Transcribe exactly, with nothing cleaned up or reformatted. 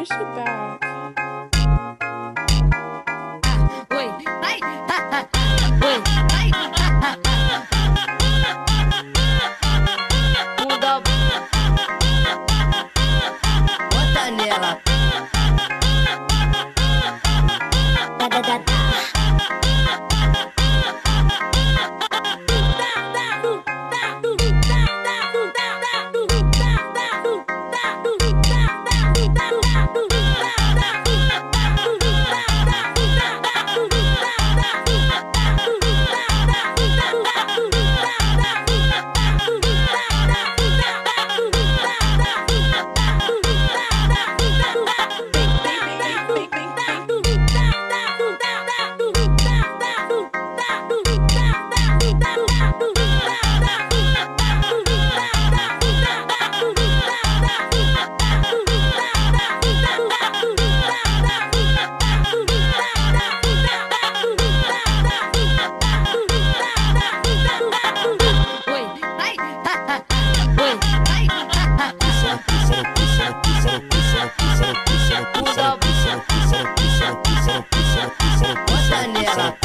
push it back. Oi, ai, ha, ha, oi, ai, ha, ha, muda, bota nela. Da, da, da, da. Bota nela.